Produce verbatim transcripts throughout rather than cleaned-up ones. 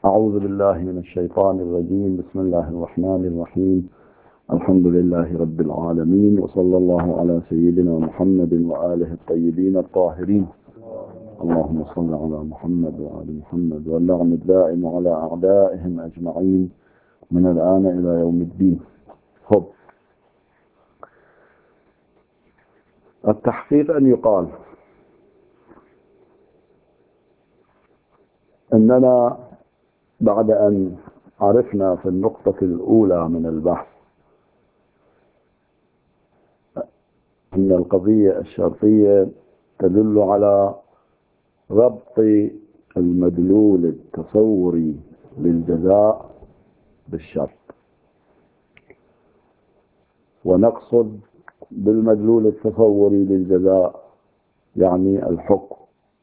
أعوذ بالله من الشيطان الرجيم. بسم الله الرحمن الرحيم. الحمد لله رب العالمين، وصلى الله على سيدنا محمد وآله الطيبين الطاهرين. اللهم صل على محمد وآل محمد، واللعن الدائم على أعدائهم أجمعين من الآن إلى يوم الدين. خب التحقيق أن يقال أننا بعد أن عرفنا في النقطة الأولى من البحث أن القضية الشرطية تدل على ربط المدلول التصوري للجزاء بالشرط، ونقصد بالمدلول التصوري للجزاء يعني الحكم،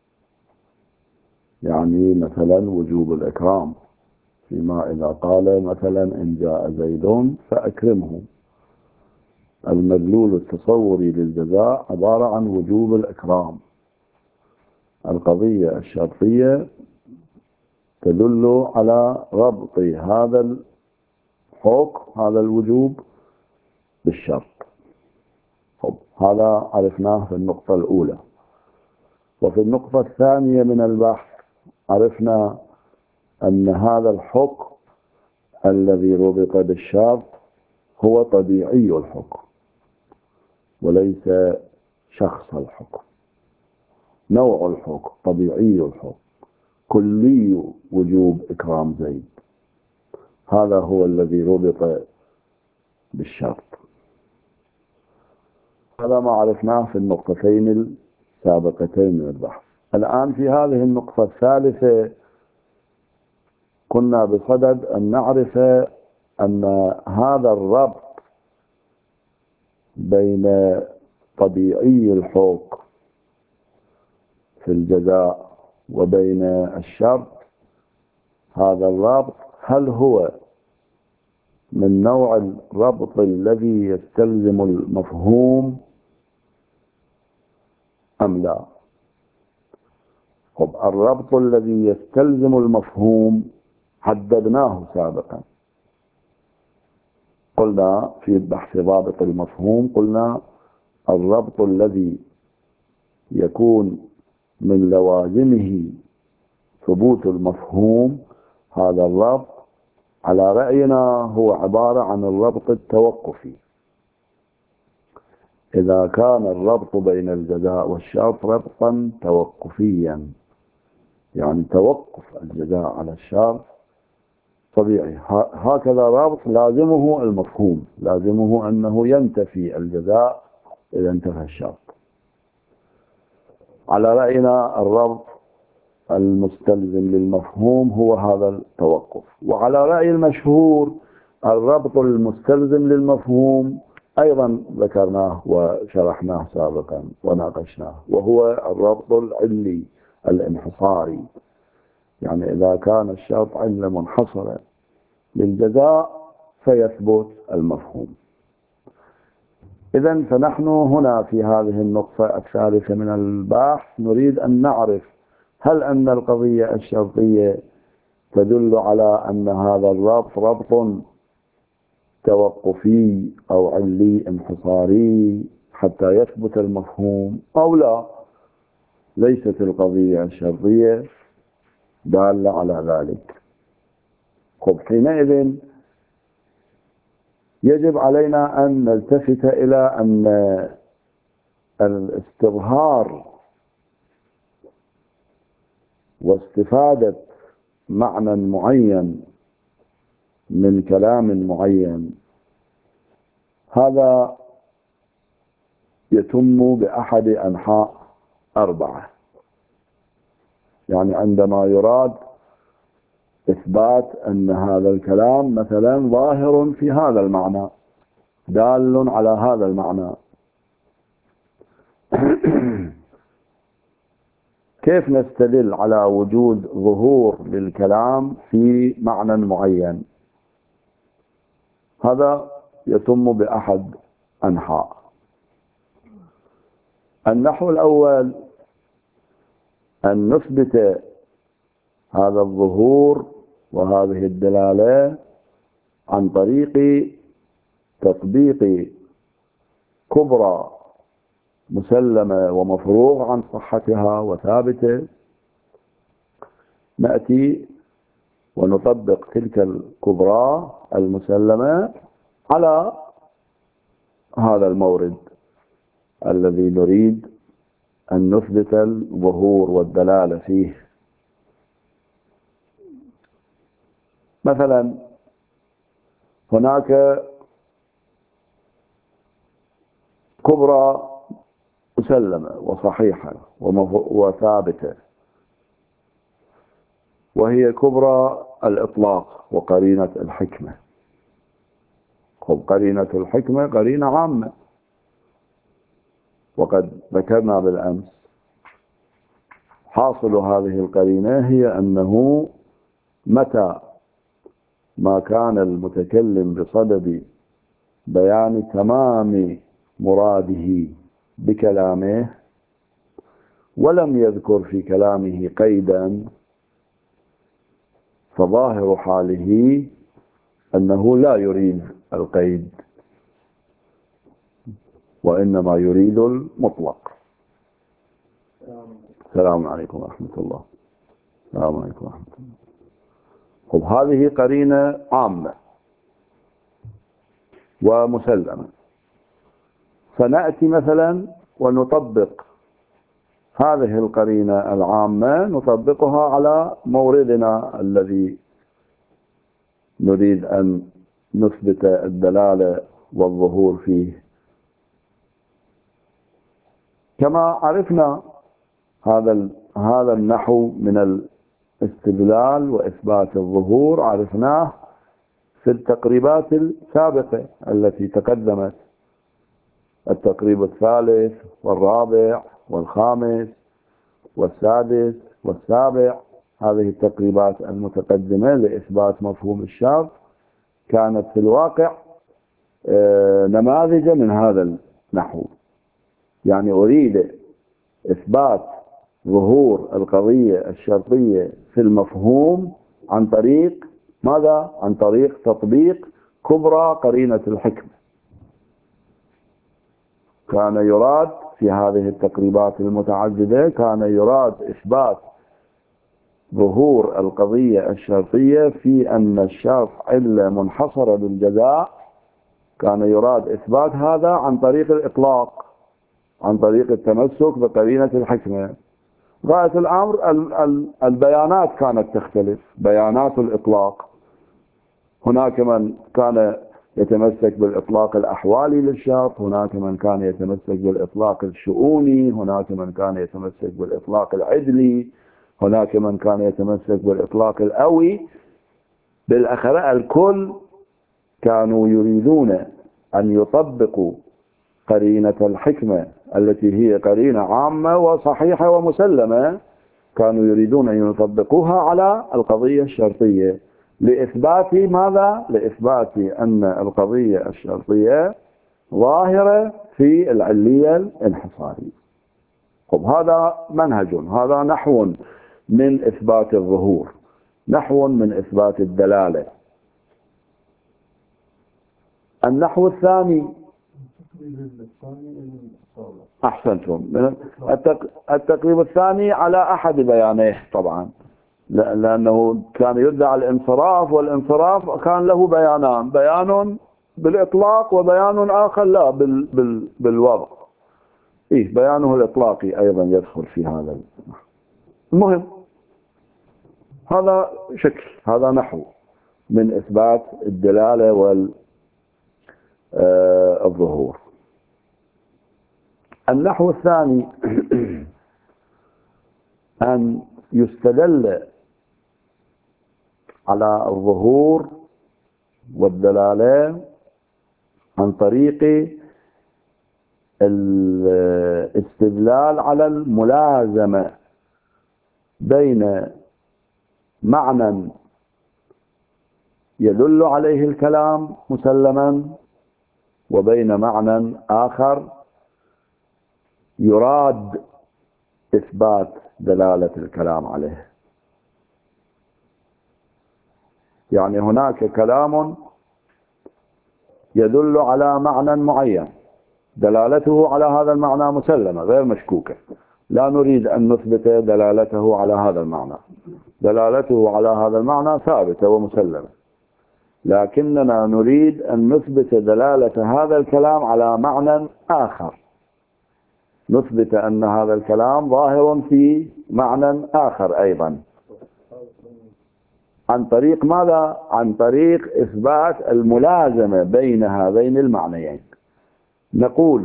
يعني مثلا وجوب الإكرام، فيما إذا قال مثلا إن جاء زيد فأكرمه. المدلول التصوري للجزاء عبارة عن وجوب الإكرام. القضية الشرطية تدل على ربط هذا الحكم، هذا الوجوب، بالشرط. طب هذا عرفناه في النقطة الأولى. وفي النقطة الثانية من البحث عرفنا أن هذا الحكم الذي ربط بالشرط هو طبيعي الحكم وليس شخص الحكم، نوع الحكم، طبيعي الحكم، كلي وجوب إكرام زيد، هذا هو الذي ربط بالشرط. هذا ما عرفناه في النقطتين السابقتين من البحث. الآن في هذه النقطة الثالثة كنا بصدد أن نعرف أن هذا الربط بين طبيعي الحكم في الجزاء وبين الشرط، هذا الربط هل هو من نوع الربط الذي يستلزم المفهوم أم لا؟ طب الربط الذي يستلزم المفهوم حددناه سابقا، قلنا في بحث ضابط المفهوم، قلنا الربط الذي يكون من لوازمه ثبوت المفهوم، هذا الربط على رأينا هو عبارة عن الربط التوقفي. إذا كان الربط بين الجزاء والشرط ربطا توقفيا، يعني توقف الجزاء على الشرط طبيعي، هكذا ربط لازمه المفهوم، لازمه أنه ينتفي الجزاء إذا انتفى الشرط. على رأينا الربط المستلزم للمفهوم هو هذا التوقف. وعلى رأي المشهور الربط المستلزم للمفهوم أيضا ذكرناه وشرحناه سابقا وناقشناه، وهو الربط العلي الانحصاري، يعني إذا كان الشرط علة منحصرة للجزاء فيثبت المفهوم. إذن فنحن هنا في هذه النقطة الثالثة من البحث نريد أن نعرف هل أن القضية الشرطية تدل على أن هذا الربط ربط توقفي أو علي انحصاري حتى يثبت المفهوم أو لا. ليست القضية الشرطية دالة على ذلك. خب حينئذ يجب علينا أن نلتفت إلى أن الاستظهار واستفادة معنى معين من كلام معين هذا يتم بأحد أنحاء أربعة. يعني عندما يراد إثبات أن هذا الكلام مثلا ظاهر في هذا المعنى، دال على هذا المعنى، كيف نستدل على وجود ظهور للكلام في معنى معين؟ هذا يتم بأحد أنحاء. النحو الأول أن نثبت هذا الظهور وهذه الدلالة عن طريق تطبيق كبرى مسلمة ومفروغ عن صحتها وثابتة، نأتي ونطبق تلك الكبرى المسلمة على هذا المورد الذي نريد أن نثبت الظهور والدلالة فيه. مثلا هناك كبرى مسلمة وصحيحة وثابتة، وهي كبرى الإطلاق وقرينة الحكمة. قرينة الحكمة قرينة عامة، وقد ذكرنا بالأمس حاصل هذه القرينة هي أنه متى ما كان المتكلم بصدد بيان تمام مراده بكلامه ولم يذكر في كلامه قيدا، فظاهر حاله أنه لا يريد القيد وإنما يريد المطلق. السلام عليكم ورحمة الله. السلام عليكم ورحمة الله. خب هذه قرينة عامة ومسلمة، فنأتي مثلا ونطبق هذه القرينة العامة، نطبقها على موردنا الذي نريد أن نثبت الدلالة والظهور فيه. كما عرفنا هذا هذا النحو من الاستدلال وإثبات الظهور عرفناه في التقريبات السابقة التي تقدمت، التقريب الثالث والرابع والخامس والسادس والسابع. هذه التقريبات المتقدمة لإثبات مفهوم الشرط كانت في الواقع نماذج من هذا النحو. يعني أريد إثبات ظهور القضية الشرطية في المفهوم عن طريق ماذا؟ عن طريق تطبيق كبرى قرينة الحكمة. كان يراد في هذه التقريبات المتعددة كان يراد إثبات ظهور القضية الشرطية في أن الشرط علة منحصرة بالجزاء، كان يراد إثبات هذا عن طريق الإطلاق، عن طريق التمسك بقرينة الحكمة. غاية الأمر البيانات كانت تختلف، بيانات الإطلاق. هناك من كان يتمسك بالإطلاق الأحوالي للشرط، هناك من كان يتمسك بالإطلاق الشؤوني، هناك من كان يتمسك بالإطلاق العدلي، هناك من كان يتمسك بالإطلاق الأوي. بالأخير الكل كانوا يريدون أن يطبقوا قرينة الحكمة التي هي قرينة عامة وصحيحة ومسلمة، كانوا يريدون أن يطبقوها على القضية الشرطية لإثبات ماذا؟ لإثبات أن القضية الشرطية ظاهرة في العلية الانحصارية. طب هذا منهج، هذا نحو من إثبات الظهور، نحو من إثبات الدلالة. النحو الثاني أحسنتم، التقريب الثاني على أحد بيانيه طبعا، لأنه كان يدعى الانصراف، والانصراف كان له بيانان، بيان بالإطلاق وبيان آخر لا بال بال بالوضع. إيه بيانه الإطلاقي أيضا يدخل في هذا. المهم هذا شكل، هذا نحو من إثبات الدلالة والظهور. النحو الثاني أن يستدل على الظهور والدلالة عن طريق الاستدلال على الملازمة بين معنى يدل عليه الكلام مسلما وبين معنى آخر يراد إثبات دلالة الكلام عليه. يعني هناك كلام يدل على معنى معين، دلالته على هذا المعنى مسلمة غير مشكوكة، لا نريد أن نثبت دلالته على هذا المعنى، دلالته على هذا المعنى ثابتة ومسلمة، لكننا نريد أن نثبت دلالة هذا الكلام على معنى آخر، نثبت أن هذا الكلام ظاهر في معنى آخر أيضا. عن طريق ماذا؟ عن طريق إثبات الملازمة بين هذين المعنيين. نقول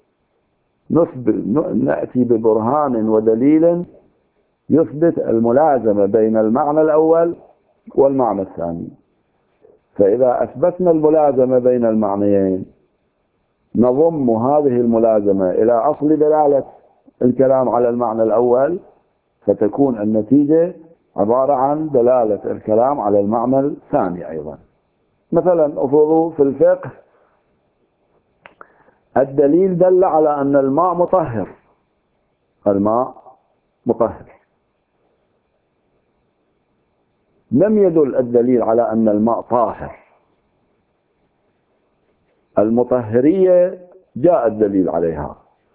نأتي ببرهان ودليل يثبت الملازمة بين المعنى الأول والمعنى الثاني. فإذا أثبتنا الملازمة بين المعنيين نضم هذه الملازمة إلى أصل دلالة الكلام على المعنى الأول، فتكون النتيجة عبارة عن دلالة الكلام على المعنى الثاني أيضا. مثلا أفرضوا في الفقه الدليل دل على أن الماء مطهر، الماء مطهر، لم يدل الدليل على أن الماء طاهر. المطهرية جاء الدليل عليها،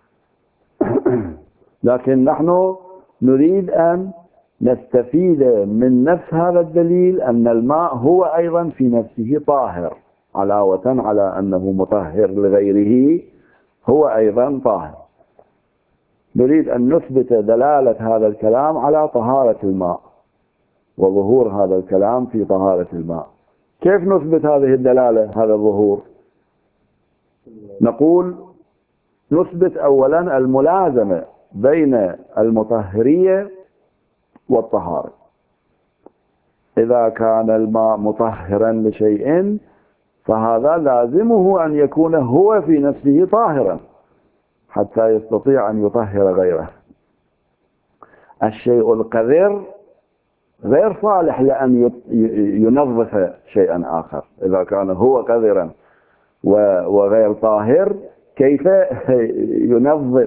لكن نحن نريد أن نستفيد من نفس هذا الدليل أن الماء هو أيضا في نفسه طاهر، علاوة على أنه مطهر لغيره هو أيضا طاهر. نريد أن نثبت دلالة هذا الكلام على طهارة الماء وظهور هذا الكلام في طهارة الماء. كيف نثبت هذه الدلالة، هذا الظهور؟ نقول نثبت أولا الملازمة بين المطهرية والطهارة. إذا كان الماء مطهرا لشيء فهذا لازمه أن يكون هو في نفسه طاهرا حتى يستطيع أن يطهر غيره. الشيء القذر غير صالح لأن ينظف شيئا آخر. إذا كان هو قذرا وغير طاهر كيف ينظف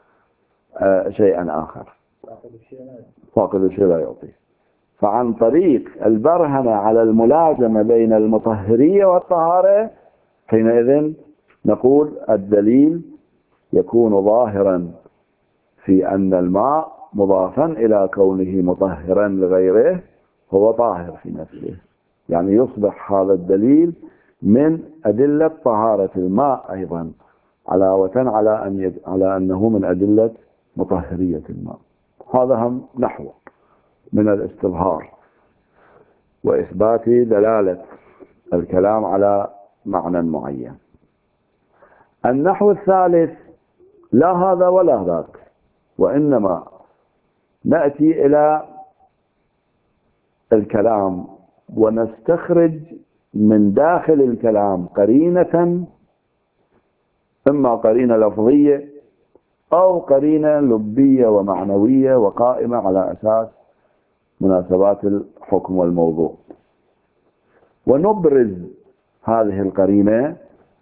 شيئا آخر؟ فاقد الشيء لا يعطيه. فعن طريق البرهنة على الملازمة بين المطهرية والطهارة حينئذ نقول الدليل يكون ظاهرا في أن الماء مضافا إلى كونه مطهرا لغيره هو طاهر في نفسه، يعني يصبح هذا الدليل من أدلة طهارة الماء أيضا، علاوة على أن يد... على أنه من أدلة مطهرية الماء. هذا هم نحو من الاستظهار وإثبات دلالة الكلام على معنى معين. النحو الثالث لا هذا ولا ذاك، وإنما نأتي إلى الكلام ونستخرج من داخل الكلام قرينة، إما قرينة لفظية أو قرينة لبية ومعنوية وقائمة على أساس مناسبات الحكم والموضوع، ونبرز هذه القرينة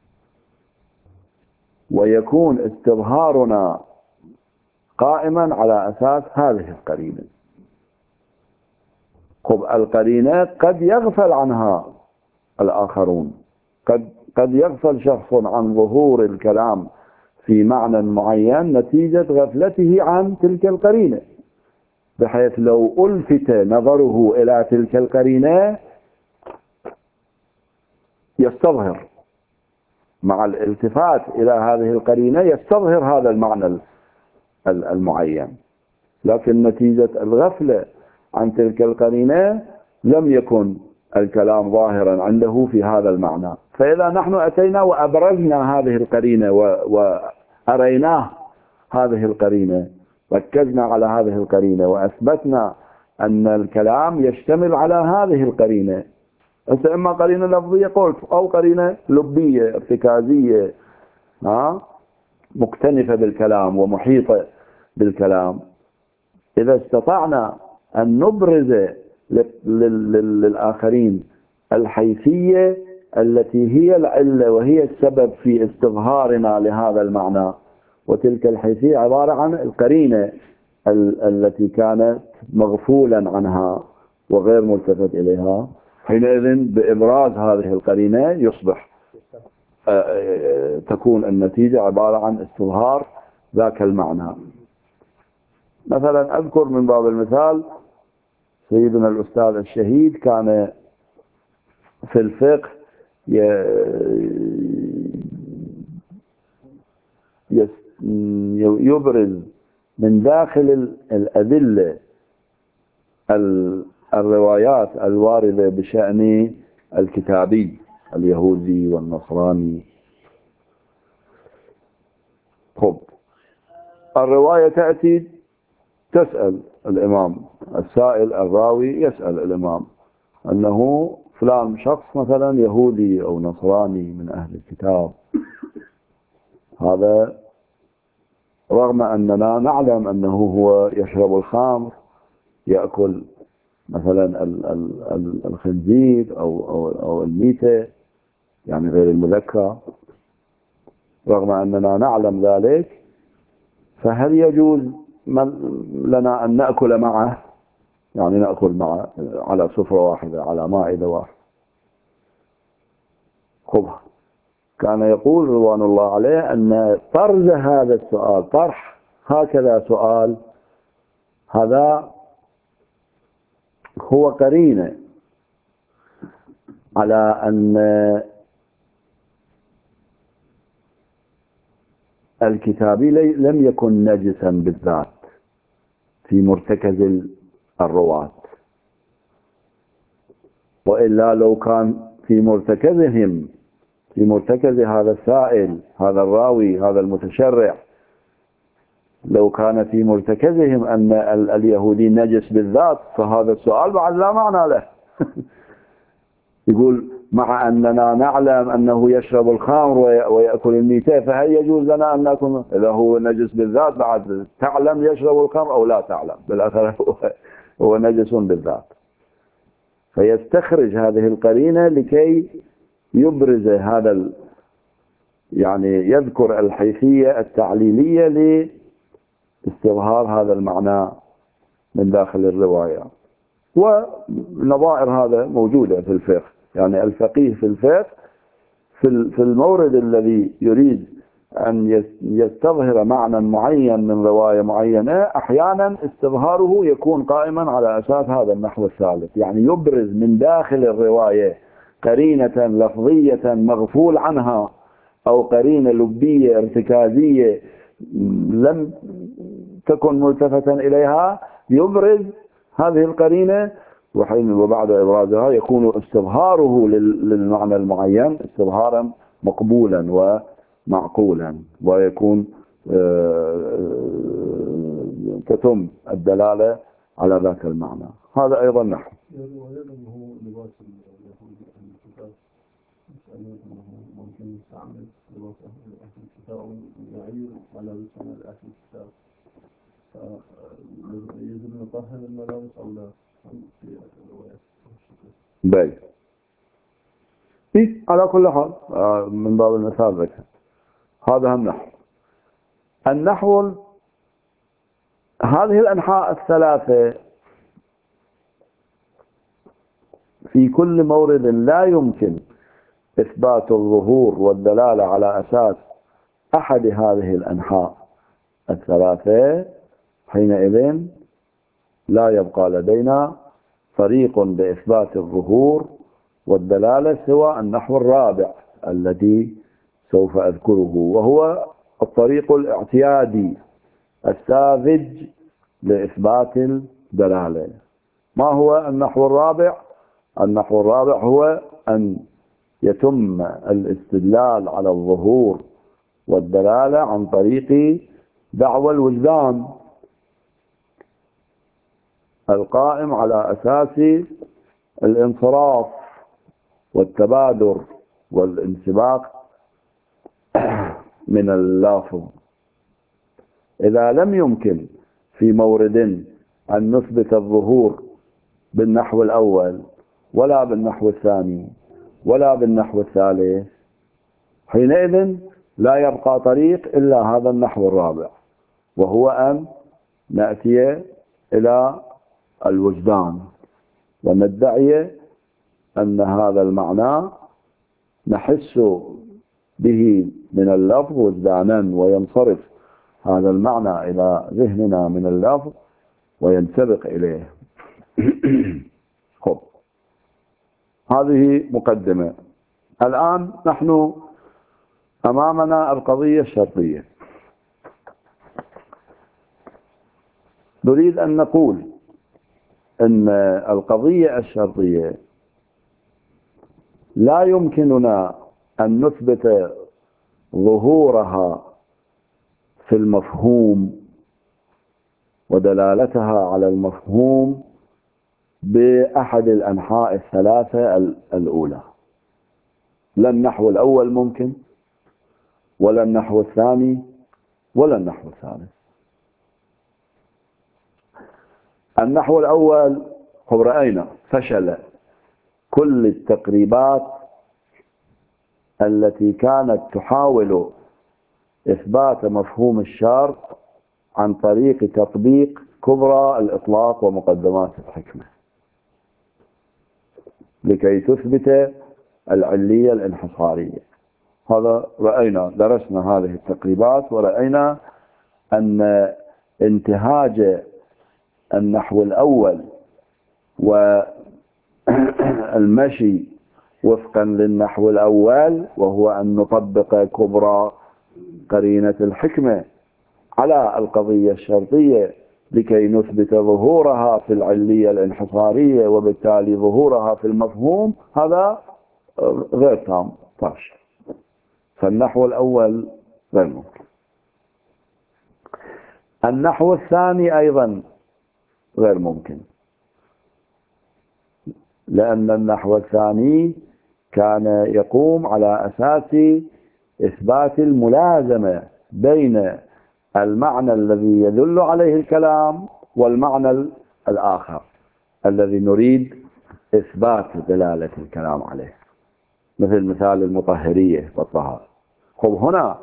ويكون استظهارنا قائما على أساس هذه القرينة. خب القرينة قد يغفل عنها الآخرون، قد قد يغفل شخص عن ظهور الكلام في معنى معين نتيجة غفلته عن تلك القرينة، بحيث لو ألفت نظره إلى تلك القرينة يستظهر، مع الالتفات إلى هذه القرينة يستظهر هذا المعنى المعين، لكن نتيجة الغفلة عن تلك القرينة لم يكن الكلام ظاهرا عنده في هذا المعنى. فإذا نحن أتينا وأبرزنا هذه القرينة وأريناه هذه القرينة، ركزنا على هذه القرينة وأثبتنا أن الكلام يشتمل على هذه القرينة، إما قرينة لفظية قلت أو قرينة لبية ارتكازية ها مكتنفة بالكلام ومحيطة بالكلام. إذا استطعنا أن نبرز للآخرين الحيثية التي هي العلة وهي السبب في استظهارنا لهذا المعنى، وتلك الحيثية عبارة عن القرينة التي كانت مغفولا عنها وغير ملتفت إليها، حينئذ بإبراز هذه القرينة يصبح تكون النتيجة عبارة عن استظهار ذاك المعنى. مثلا أذكر من باب المثال سيدنا الأستاذ الشهيد كان في الفقه يبرز من داخل الأدلة الروايات الواردة بشأن الكتابي اليهودي والنصراني. خب الرواية تأتي تسأل الإمام، السائل الراوي يسأل الإمام أنه فلان شخص مثلا يهودي أو نصراني من أهل الكتاب، هذا رغم أننا نعلم أنه هو يشرب الخمر، يأكل مثلا الخنزير أو, أو, أو الميتة يعني غير المذكى، رغم أننا نعلم ذلك، فهل يجوز لنا أن نأكل معه؟ يعني نأكل معه على سفرة واحدة على مائدة واحدة. خبها كان يقول رضوان الله عليه أن طرز هذا السؤال، طرح هكذا سؤال، هذا هو قرينة على أن الكتابي لم يكن نجسا بالذات في مرتكز الرواة، وإلا لو كان في مرتكزهم، في مرتكز هذا السائل هذا الراوي هذا المتشرع، لو كان في مرتكزهم أن اليهودي نجس بالذات فهذا السؤال بعد لا معنى له. يقول مع أننا نعلم أنه يشرب الخمر ويأكل الميتة، فهل يجوز لنا أن نكون إذا هو نجس بالذات بعد تعلم يشرب الخمر أو لا تعلم، بالآخر هو, هو نجس بالذات. فيستخرج هذه القرينة لكي يبرز هذا ال... يعني يذكر الحيثية التعليلية لاستظهار هذا المعنى من داخل الرواية. ونظائر هذا موجودة في الفقه، يعني الفقيه في الفقه في المورد الذي يريد أن يستظهر معنى معين من رواية معينة، أحيانا استظهاره يكون قائما على أساس هذا النحو الثالث، يعني يبرز من داخل الرواية قرينة لفظية مغفول عنها أو قرينة لبية ارتكازية لم تكن ملتفتا إليها، يبرز هذه القرينة، وحين وبعد إبرازها يكون استظهاره للمعنى المعين استظهارا مقبولا ومعقولا، ويكون تتم الدلالة على ذاك المعنى. هذا أيضا نحو ممكن يستعمل لباس أهل الكتاب ويعير على لسان أهل الكتاب، فيجب أن نطهر الملابس أو لا في الروايات؟ باي على كل حال من باب المثال ذكر هذا هم نحو. النحو هذه الأنحاء الثلاثة في كل مورد لا يمكن إثبات الظهور والدلالة على أساس أحد هذه الأنحاء الثلاثة، حينئذ لا يبقى لدينا طريق بإثبات الظهور والدلالة سوى النحو الرابع الذي سوف أذكره، وهو الطريق الاعتيادي الساذج لإثبات الدلالة. ما هو النحو الرابع؟ النحو الرابع هو أن يتم الاستدلال على الظهور والدلالة عن طريق دعوى الوجدان القائم على أساس الانصراف والتبادر والانسباق من اللافظ. إذا لم يمكن في مورد أن نثبت الظهور بالنحو الأول ولا بالنحو الثاني ولا بالنحو الثالث، حينئذ لا يبقى طريق إلا هذا النحو الرابع، وهو أن نأتي إلى الوجدان وندعي أن هذا المعنى نحس به من اللفظ وجدانا، وينصرف هذا المعنى إلى ذهننا من اللفظ وينسبق إليه. خب، هذه مقدمة. الآن نحن أمامنا القضية الشرطية. نريد أن نقول أن القضية الشرطية لا يمكننا أن نثبت ظهورها في المفهوم ودلالتها على المفهوم بأحد الأنحاء الثلاثة الأولى. لا النحو الأول ممكن، ولا النحو الثاني، ولا النحو الثالث. النحو الأول هو رأينا فشل كل التقريبات التي كانت تحاول إثبات مفهوم الشرط عن طريق تطبيق كبرى الإطلاق ومقدمات الحكمة لكي تثبت العلية الانحصارية. هذا رأينا، درسنا هذه التقريبات ورأينا أن انتهاج النحو الأول والمشي وفقا للنحو الأول، وهو أن نطبق كبرى قرينة الحكمة على القضية الشرطية لكي نثبت ظهورها في العلية الانحصارية وبالتالي ظهورها في المفهوم، هذا غير تام، فاشل. فالنحو الأول غير ممكن. النحو الثاني أيضا غير ممكن، لأن النحو الثاني كان يقوم على أساس إثبات الملازمة بين المعنى الذي يدل عليه الكلام والمعنى الآخر الذي نريد إثبات دلالة الكلام عليه، مثل مثال المطهرية والطهارة. خب، هنا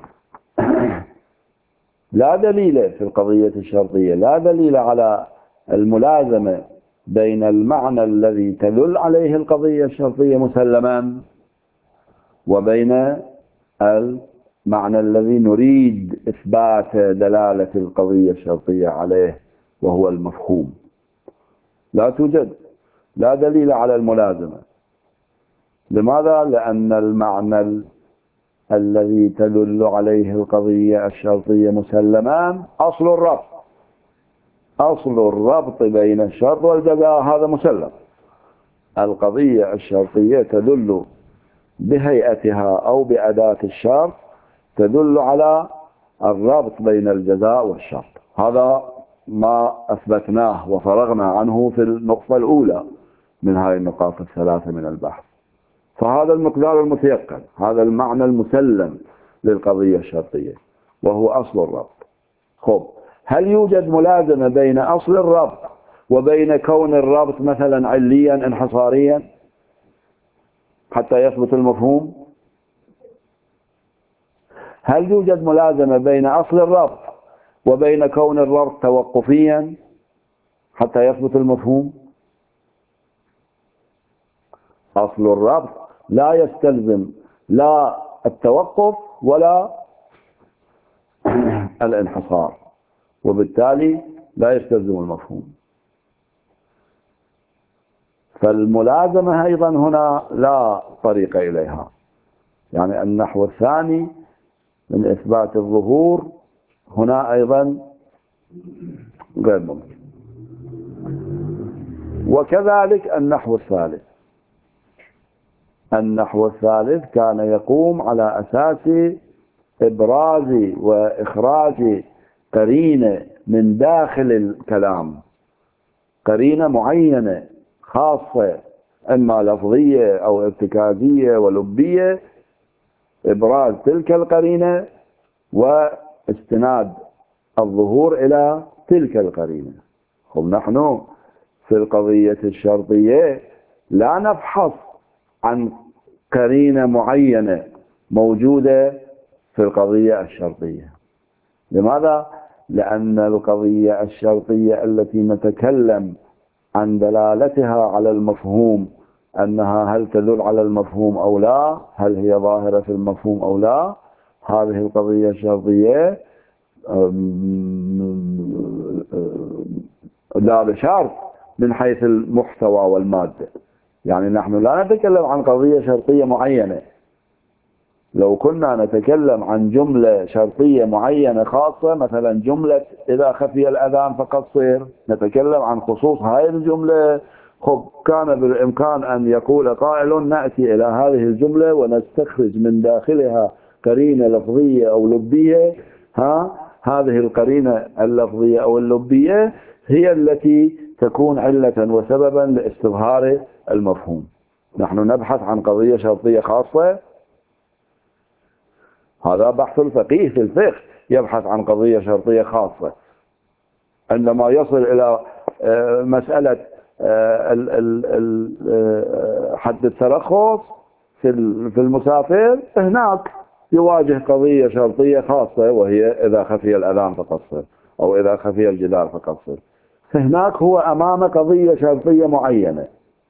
لا دليل في القضية الشرطية، لا دليل على الملازمة بين المعنى الذي تدل عليه القضية الشرطية مسلما وبين المعنى الذي نريد إثبات دلالة القضية الشرطية عليه وهو المفهوم. لا توجد، لا دليل على الملازمة. لماذا؟ لأن المعنى الذي تدل عليه القضية الشرطية مسلمان أصل الربط، أصل الربط بين الشرط والجزاء، هذا مسلم. القضية الشرطية تدل بهيئتها أو بأداة الشرط تدل على الربط بين الجزاء والشرط. هذا ما أثبتناه وفرغنا عنه في النقطة الأولى من هذه النقاط الثلاثة من البحث. فهذا المقدار المتيقن، هذا المعنى المسلم للقضية الشرطية وهو أصل الربط. خب، هل يوجد ملازمة بين أصل الربط وبين كون الربط مثلا عليا انحصاريا حتى يثبت المفهوم؟ هل يوجد ملازمة بين أصل الربط وبين كون الربط توقفيا حتى يثبت المفهوم؟ أصل الربط لا يستلزم لا التوقف ولا الانحصار، وبالتالي لا يستلزم المفهوم. فالملازمة أيضا هنا لا طريق إليها. يعني النحو الثاني من إثبات الظهور هنا أيضا غير ممكن. وكذلك النحو الثالث. النحو الثالث كان يقوم على أساس إبراز وإخراج قرينة من داخل الكلام، قرينة معينة خاصة إما لفظية أو ارتكازية ولبية، إبراز تلك القرينة واستناد الظهور إلى تلك القرينة. خب، نحن في القضية الشرطية لا نبحث عن قرينة معينة موجودة في القضية الشرطية. لماذا؟ لأن القضية الشرطية التي نتكلم عن دلالتها على المفهوم أنها هل تدل على المفهوم أو لا، هل هي ظاهرة في المفهوم أو لا. هذه القضية الشرطية لا بشرط من حيث المحتوى والمادة. يعني نحن لا نتكلم عن قضية شرطية معينة. لو كنا نتكلم عن جملة شرطية معينة خاصة، مثلا جملة إذا خفي الأذان فقصر، نتكلم عن خصوص هذه الجملة، خب كان بالإمكان أن يقول قائل نأتي إلى هذه الجملة ونستخرج من داخلها قرينة لفظية أو لبية، ها هذه القرينة اللفظية أو اللبية هي التي تكون علة وسببا لاستظهار المفهوم. نحن نبحث عن قضية شرطية خاصة، هذا بحث الفقيه في الفقه، يبحث عن قضية شرطية خاصة. عندما يصل إلى مسألة حد الترخص في المسافر، هناك يواجه قضية شرطية خاصة، وهي إذا خفي الأذان فقصر أو إذا خفي الجدار فقصر. هناك هو أمام قضية شرطية معينة.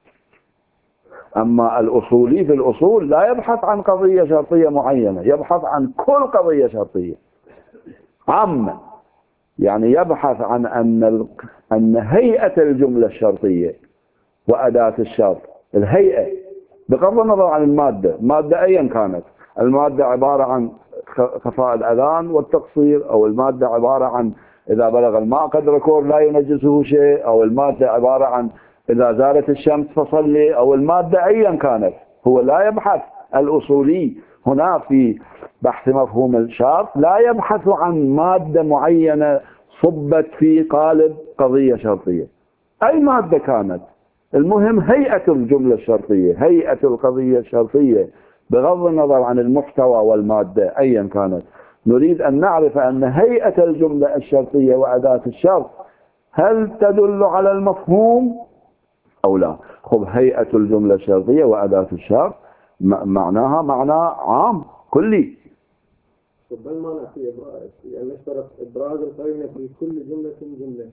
أما الأصولي في الأصول لا يبحث عن قضية شرطية معينة، يبحث عن كل قضية شرطية عامة. يعني يبحث عن أن أن هيئة الجملة الشرطية وأداة الشرط، الهيئة بغض النظر عن المادة، مادة أيا كانت، المادة عبارة عن خفاء الأذان والتقصير، أو المادة عبارة عن إذا بلغ الماء قدر كور لا ينجسه شيء، أو المادة عبارة عن إذا زالت الشمس فصلي، أو المادة أيا كانت. هو لا يبحث الأصولي هنا في بحث مفهوم الشرط، لا يبحث عن مادة معينة صبت في قالب قضية شرطية، أي مادة كانت، المهم هيئة الجملة الشرطية، هيئة القضية الشرطية بغض النظر عن المحتوى والمادة أيا كانت. نريد أن نعرف أن هيئة الجملة الشرطية وأداة الشرط هل تدل على المفهوم أو لا. خب هيئة الجملة الشرطية وأداة الشرط معناها معنى عام كلي. طب ما معنى في إبراز، يعني نشترط إبراز القرينة في كل جملة جملة.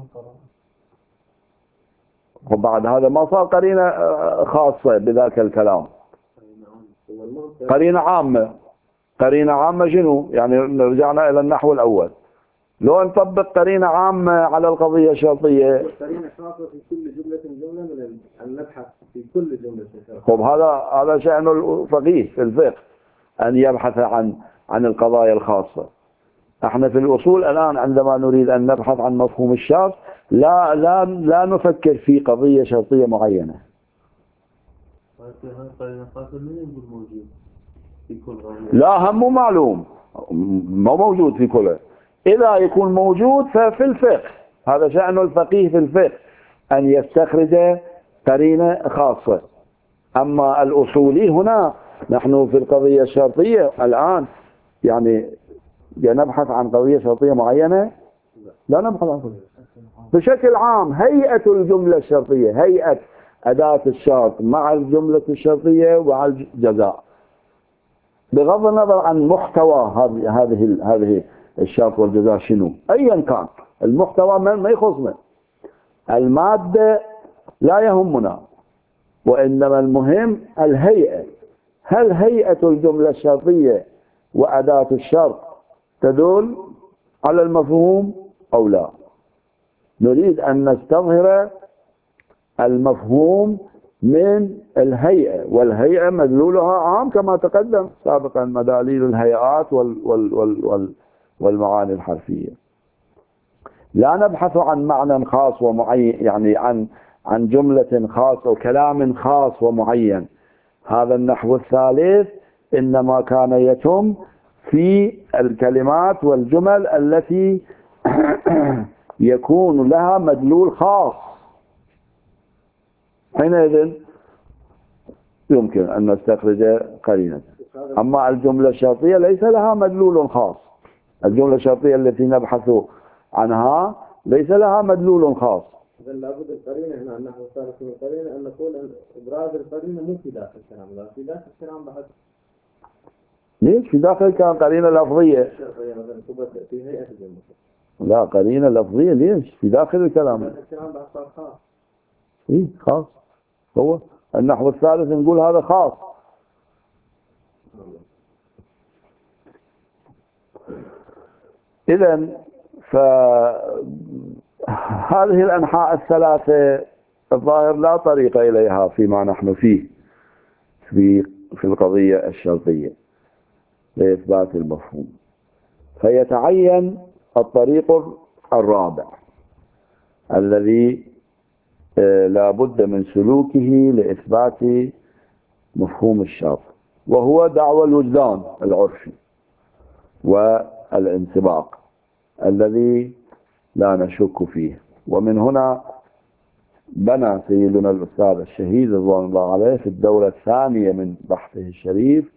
وبعد هذا ما صار قرينة خاصة بذاك الكلام، قرينة عامة. قرينة عامة شنو؟ يعني رجعنا إلى النحو الأول، لو نطبق قرينة عامة على القضية الشرطية. قرينة خاصة في كل جملة جملة من أن نبحث في كل جملة. طب هذا هذا شأن الفقيه في الفقه أن يبحث عن عن القضايا الخاصة. احنا في الأصول الآن عندما نريد أن نبحث عن مفهوم الشرط لا لا لا نفكر في قضية شرطية معينة. لا هم مو معلوم، مو موجود في كله. إذا يكون موجود ففي الفقه، هذا شأن الفقيه في الفقه أن يستخرج قرينة خاصة. أما الأصولي هنا نحن في القضية الشرطية الآن يعني نبحث عن قضية شرطية معينة، لا نبحث عن قضية بشكل عام. هيئة الجملة الشرطية، هيئة أداة الشرط مع الجملة الشرطية ومع الجزاء، بغض النظر عن محتوى هذه هذه هذه الشرط والجزاء شنو أيا كان المحتوى، ما يخصنا، المادة لا يهمنا، وإنما المهم الهيئة. هل هيئة الجملة الشرطية وأداة الشرط تدل على المفهوم أو لا؟ نريد أن نستظهر المفهوم من الهيئة، والهيئة مدلولها عام كما تقدم سابقا، مداليل الهيئات وال وال وال وال والمعاني الحرفية. لا نبحث عن معنى خاص ومعين، يعني عن عن جملة خاصة وكلام خاص ومعين. هذا النحو الثالث إنما كان يتم في الكلمات والجمل التي يكون لها مدلول خاص، حينئذ يمكن أن نستخرج قرينة. أما الجملة الشرطية ليس لها مدلول خاص، الجملة الشرطية التي نبحث عنها ليس لها مدلول خاص. إذا لابد القرينة هنا النحو الثالث من القرينة أن نقول أن إبراز القرينة مو في داخل الكلام، لا في داخل الكلام بعد. ليش في داخل كان قرينة لفظية؟ في هيئة الجملة. لا قرينة لفظية ليش؟ في داخل الكلام. الكلام بعد صار خاص. إيه خاص. هو النحو الثالث نقول هذا خاص. إذن فهذه الأنحاء الثلاثة الظاهر لا طريق إليها فيما نحن فيه في في القضية الشرطية لإثبات المفهوم، فيتعين الطريق الرابع الذي لا بد من سلوكه لإثبات مفهوم الشرط، وهو دعوى الوجدان العرفي والانسباق الذي لا نشك فيه. ومن هنا بنى سيدنا الأستاذ الشهيد رضوان الله عليه في الدورة الثانية من بحثه الشريف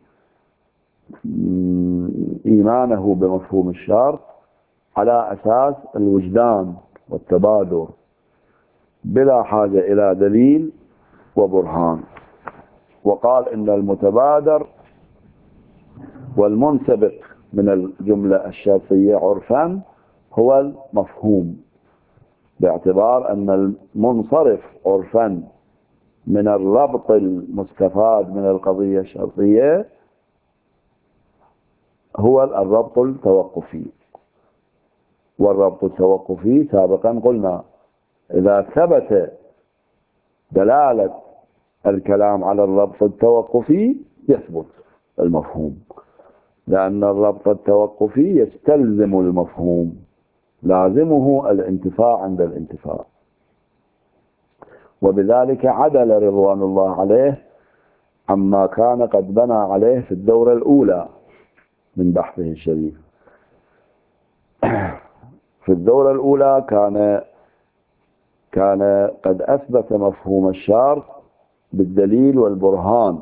إيمانه بمفهوم الشرط على أساس الوجدان والتبادر بلا حاجة إلى دليل وبرهان، وقال إن المتبادر والمنسبق من الجملة الشرطية عرفا هو المفهوم، باعتبار أن المنصرف عرفا من الربط المستفاد من القضية الشرطية هو الربط التوقفي. والربط التوقفي سابقا قلنا إذا ثبت دلالة الكلام على الربط التوقفي يثبت المفهوم، لأن الربط التوقفي يستلزم المفهوم، لازمه الانتفاع عند الانتفاع. وبذلك عدل رضوان الله عليه عما كان قد بنى عليه في الدورة الأولى من بحثه الشريف. في الدورة الأولى كان كان قد أثبت مفهوم الشرط بالدليل والبرهان،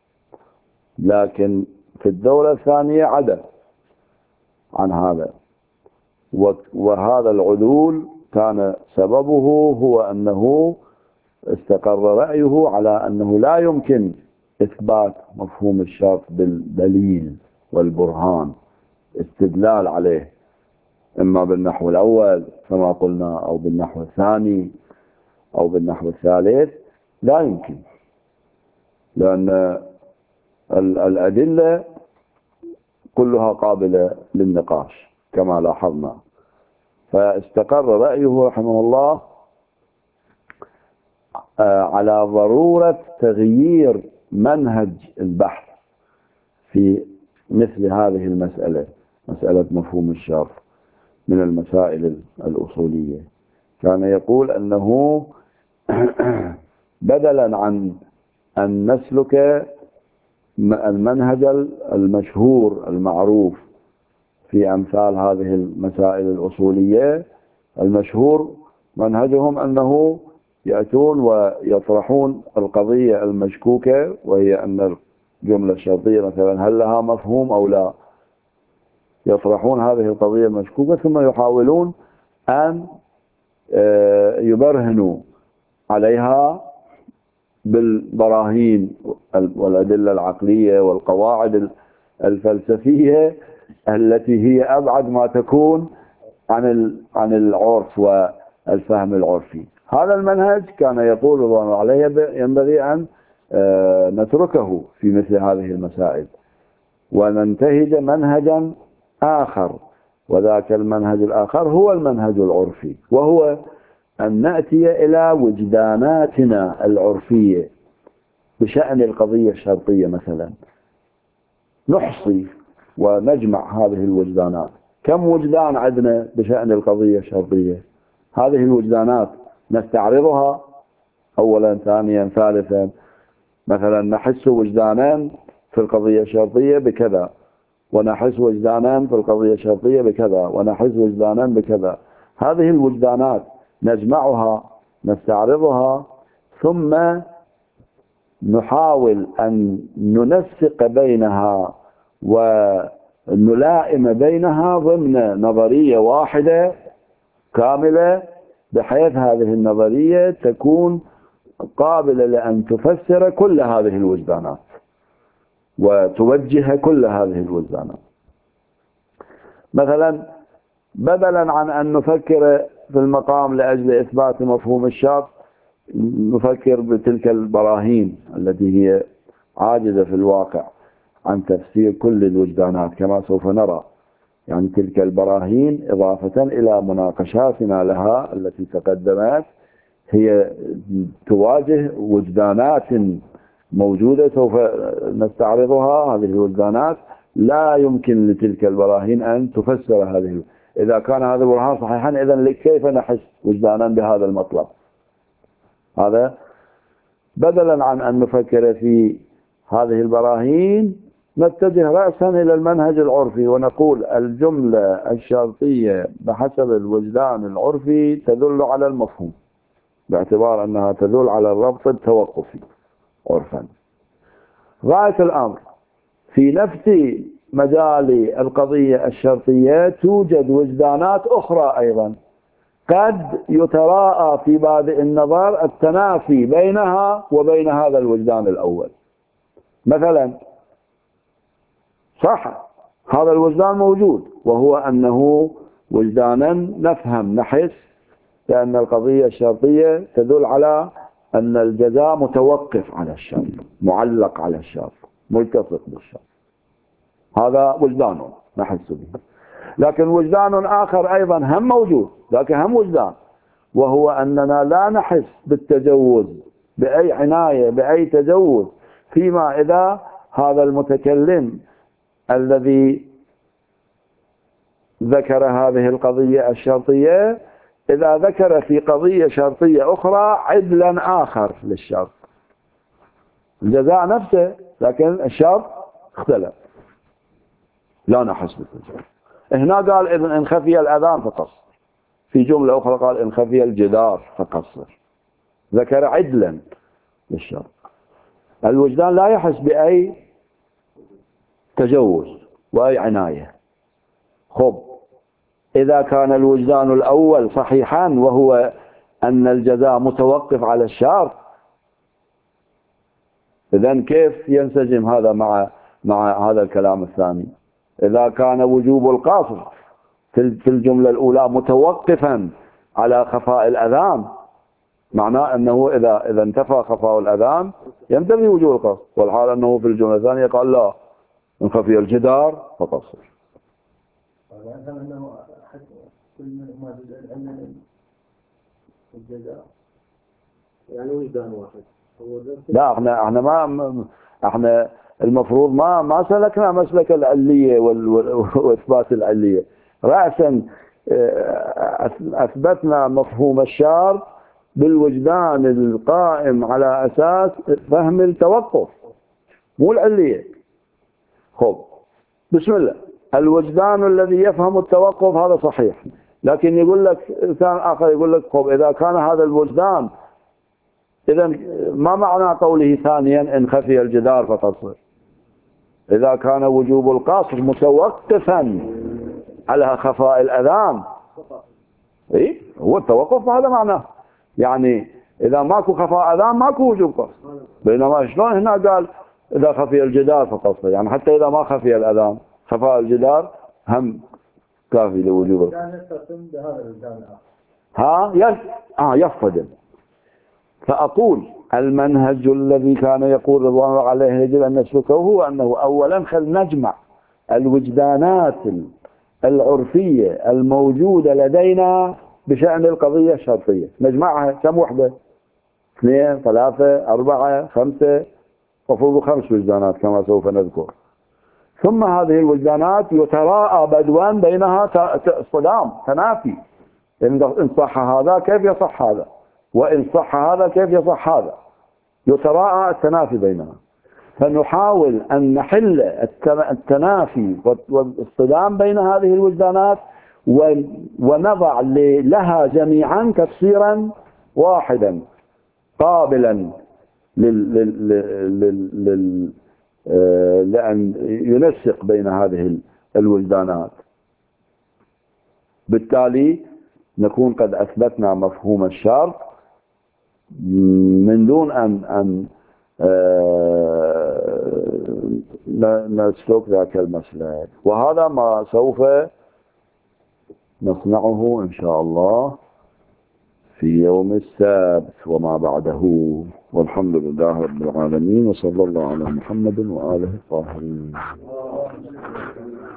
لكن في الدورة الثانية عدل عن هذا، وهذا العدول كان سببه هو أنه استقر رأيه على أنه لا يمكن إثبات مفهوم الشرط بالدليل والبرهان، استدلال عليه إما بالنحو الأول كما قلنا أو بالنحو الثاني أو بالنحو الثالث، لا يمكن، لأن الأدلة كلها قابلة للنقاش كما لاحظنا. فاستقر رأيه رحمه الله على ضرورة تغيير منهج البحث في مثل هذه المسألة، مسألة مفهوم الشرط من المسائل الأصولية. كان يقول أنه بدلا عن أن نسلك المنهج المشهور المعروف في أمثال هذه المسائل الأصولية، المشهور منهجهم أنه يأتون ويطرحون القضية المشكوكة، وهي أن الجملة الشرطية مثلا هل لها مفهوم أو لا، يطرحون هذه القضية المشكوكة ثم يحاولون أن يبرهنوا عليها بالبراهين والأدلة العقلية والقواعد الفلسفية التي هي أبعد ما تكون عن عن العرف والفهم العرفي. هذا المنهج كان يقول رضوان الله عليه ينبغي أن نتركه في مثل هذه المسائل وننتهج منهجا آخر، وذاك المنهج الآخر هو المنهج العرفي، وهو أن نأتي إلى وجداناتنا العرفية بشأن القضية الشرطية. مثلا نحصي ونجمع هذه الوجدانات، كم وجدان عندنا بشأن القضية الشرطية؟ هذه الوجدانات نستعرضها أولا ثانيا ثالثا. مثلا نحس وجدانا في القضية الشرطية بكذا، ونحس وجدانا في القضية الشرطية بكذا، ونحس وجدانا بكذا. هذه الوجدانات نجمعها نستعرضها، ثم نحاول أن ننسق بينها ونلائم بينها ضمن نظرية واحدة كاملة، بحيث هذه النظرية تكون قابلة لأن تفسر كل هذه الوجدانات وتوجه كل هذه الوجدانات. مثلا بدلا عن أن نفكر في المقام لأجل إثبات مفهوم الشرط نفكر بتلك البراهين التي هي عاجزة في الواقع عن تفسير كل الوجدانات كما سوف نرى. يعني تلك البراهين إضافة إلى مناقشاتنا لها التي تقدمت هي تواجه وجدانات موجودة سوف نستعرضها. هذه الوجدانات لا يمكن لتلك البراهين أن تفسر هذه. إذا كان هذا البرهان صحيحا إذن كيف نحس وجدانا بهذا المطلب؟ هذا بدلا عن أن نفكر في هذه البراهين نتجه رأسا إلى المنهج العرفي ونقول الجملة الشرطية بحسب الوجدان العرفي تدل على المفهوم، باعتبار أنها تدل على الربط التوقفي عرفا. غاية الأمر في نفس مجال القضية الشرطية توجد وجدانات أخرى أيضا قد يتراءى في بادئ النظر التنافي بينها وبين هذا الوجدان الأول. مثلا صح هذا الوجدان موجود، وهو أنه وجدانا نفهم نحس لأن القضية الشرطية تدل على أن الجزاء متوقف على الشرط، معلق على الشرط، ملتصق بالشرط. هذا وجدان نحس به. لكن وجدان آخر أيضا هم موجود، لكن هم وجدان، وهو أننا لا نحس بالتجوز بأي عناية بأي تجوز فيما إذا هذا المتكلم الذي ذكر هذه القضية الشرطية إذا ذكر في قضية شرطية أخرى عدلا آخر للشرط. الجزاء نفسه لكن الشرط اختلف، لا نحس بالتجوز. هنا قال إذن إن خفي الأذان فقصر، في جملة أخرى قال إن خفي الجدار فقصر، ذكر عدلا للشرط. الوجدان لا يحس بأي تجوز وأي عناية. خب إذا كان الوجدان الأول صحيحا وهو أن الجزاء متوقف على الشرط، إذن كيف ينسجم هذا مع مع هذا الكلام الثاني؟ إذا كان وجوب القصر في الجملة الأولى متوقفا على خفاء الأذان، معناه أنه إذا إذا انتفى خفاء الأذان ينتفي وجوب القصر، والحال أنه في الجملة الثانية قال لا إن خفي الجدار فقصر. يعني وجدان واحد. لا احنا احنا ما احنا المفروض ما ما سلكنا مسلك العلية واثبات العلية. رأسا اثبتنا مفهوم الشرط بالوجدان القائم على اساس فهم التوقف مو العلية. خب بسم الله، الوجدان الذي يفهم التوقف هذا صحيح، لكن يقول لك انسان اخر يقول لك خب اذا كان هذا الوجدان إذا ما معنى قوله ثانيا إن خفي الجدار فقصر؟ إذا كان وجوب القصر متوقفا على خفاء الأذان، إيه هو التوقف هذا معناه، يعني إذا ماكو خفاء أذان ماكو وجوب قصر. بينما شلون هنا قال إذا خفي الجدار فقصر، يعني حتى إذا ما خفي الأذان خفاء الجدار هم كافي لوجوب القصر. ها يف... آه يفضل. فأقول المنهج الذي كان يقول رضوان الله عليه يجب أن نسلكه هو أنه أولا خل نجمع الوجدانات العرفية الموجودة لدينا بشأن القضية الشرطية، نجمعها كم وحدة؟ اثنين ثلاثة أربعة خمسة، مفروض خمس وجدانات كما سوف نذكر. ثم هذه الوجدانات يتراءى بدوا بينها صدام تنافي، إن صح هذا كيف يصح هذا، وإن صح هذا كيف يصح هذا، يتراءى التنافي بينها. فنحاول أن نحل التنافي والصدام بين هذه الوجدانات ونضع لها جميعا تفسيرا واحدا قابلا لل لل لل لأن ينسق بين هذه الوجدانات. بالتالي نكون قد أثبتنا مفهوم الشرط من دون أن أن نسلك ذاك المسلك، وهذا ما سوف نصنعه إن شاء الله في يوم السبت وما بعده، والحمد لله رب العالمين، وصلى الله على محمد وآله الطاهرين.